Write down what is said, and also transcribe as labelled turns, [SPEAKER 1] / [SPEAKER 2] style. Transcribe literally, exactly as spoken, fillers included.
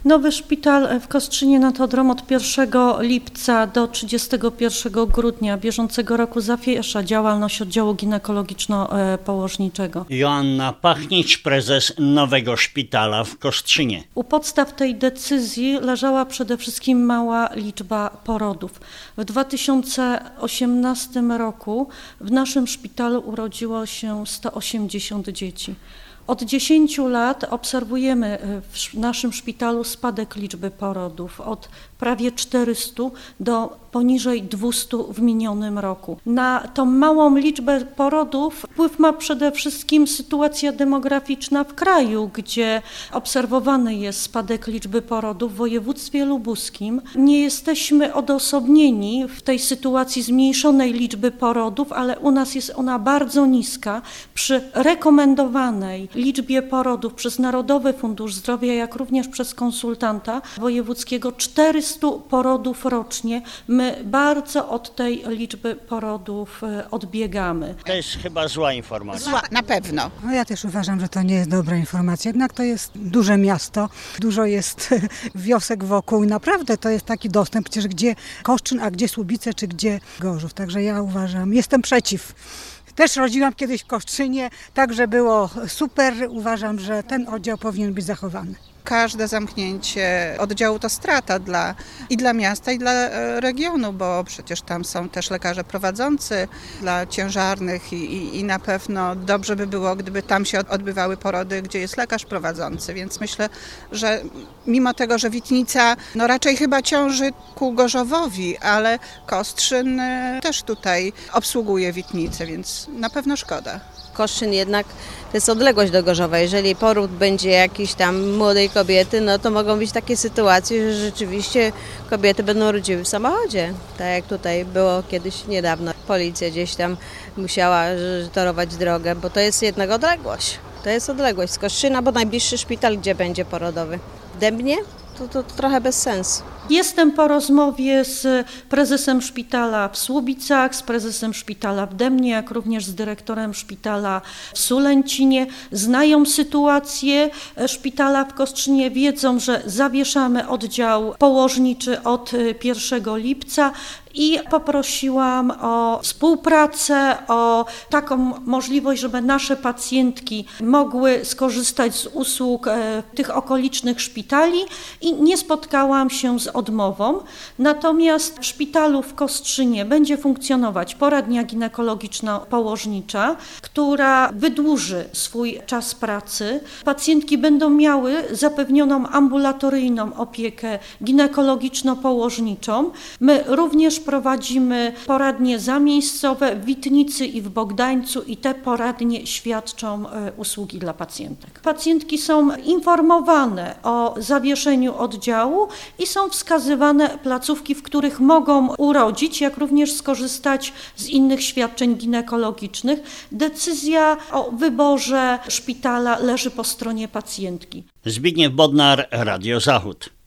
[SPEAKER 1] Nowy szpital w Kostrzynie nad Odrą od pierwszego lipca do trzydziestego pierwszego grudnia bieżącego roku zawiesza działalność oddziału ginekologiczno-położniczego.
[SPEAKER 2] Joanna Pachnicz, prezes Nowego Szpitala w Kostrzynie.
[SPEAKER 1] U podstaw tej decyzji leżała przede wszystkim mała liczba porodów. W dwa tysiące osiemnastym roku w naszym szpitalu urodziło się sto osiemdziesiąt dzieci. Od dziesięciu lat obserwujemy w naszym szpitalu spadek liczby porodów od prawie czterystu do poniżej dwustu w minionym roku. Na tą małą liczbę porodów wpływ ma przede wszystkim sytuacja demograficzna w kraju, gdzie obserwowany jest spadek liczby porodów w województwie lubuskim. Nie jesteśmy odosobnieni w tej sytuacji zmniejszonej liczby porodów, ale u nas jest ona bardzo niska. Przy rekomendowanej liczbie porodów przez Narodowy Fundusz Zdrowia, jak również przez konsultanta wojewódzkiego czterysta porodów rocznie. My bardzo od tej liczby porodów odbiegamy.
[SPEAKER 2] To jest chyba zła informacja.
[SPEAKER 3] Zła, na pewno.
[SPEAKER 4] No ja też uważam, że to nie jest dobra informacja. Jednak to jest duże miasto, dużo jest wiosek wokół i naprawdę to jest taki dostęp, przecież gdzie Koszczyn, a gdzie Słubice, czy gdzie Gorzów. Także ja uważam, jestem przeciw. Też rodziłam kiedyś w Koszczynie, także było super. Uważam, że ten oddział powinien być zachowany.
[SPEAKER 3] Każde zamknięcie oddziału to strata dla, i dla miasta, i dla regionu, bo przecież tam są też lekarze prowadzący dla ciężarnych i, i, i na pewno dobrze by było, gdyby tam się odbywały porody, gdzie jest lekarz prowadzący. Więc myślę, że mimo tego, że Witnica no raczej chyba ciąży ku Gorzowowi, ale Kostrzyn też tutaj obsługuje Witnicę, więc na pewno szkoda.
[SPEAKER 5] Koszczyn jednak to jest odległość do Gorzowa. Jeżeli poród będzie jakiejś tam młodej kobiety, no to mogą być takie sytuacje, że rzeczywiście kobiety będą rodziły w samochodzie. Tak jak tutaj było kiedyś niedawno. Policja gdzieś tam musiała torować drogę, bo to jest jednak odległość. To jest odległość z Koszczyna, bo najbliższy szpital gdzie będzie porodowy? W Dębnie? To, to, to trochę bez sensu.
[SPEAKER 1] Jestem po rozmowie z prezesem szpitala w Słubicach, z prezesem szpitala w Dębnie, jak również z dyrektorem szpitala w Sulęcinie. Znają sytuację szpitala w Kostrzynie, wiedzą, że zawieszamy oddział położniczy od pierwszego lipca i poprosiłam o współpracę, o taką możliwość, żeby nasze pacjentki mogły skorzystać z usług tych okolicznych szpitali i nie spotkałam się z odmową. Natomiast w szpitalu w Kostrzynie będzie funkcjonować poradnia ginekologiczno-położnicza, która wydłuży swój czas pracy. Pacjentki będą miały zapewnioną ambulatoryjną opiekę ginekologiczno-położniczą. My również prowadzimy poradnie zamiejscowe w Witnicy i w Bogdańcu i te poradnie świadczą usługi dla pacjentek. Pacjentki są informowane o zawieszeniu oddziału i są wskazywane placówki, w których mogą urodzić, jak również skorzystać z innych świadczeń ginekologicznych. Decyzja o wyborze szpitala leży po stronie pacjentki.
[SPEAKER 2] Zbigniew Bodnar, Radio Zachód.